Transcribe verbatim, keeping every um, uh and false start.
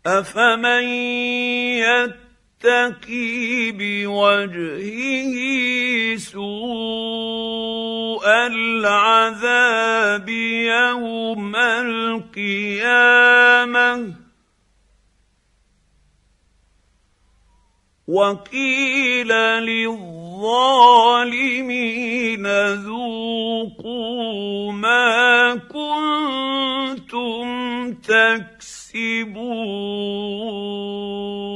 افمن يتقي بوجهه سوء العذاب يوم القيامه وقيل للظالمين ذوقوا ما كنتم تكسبون.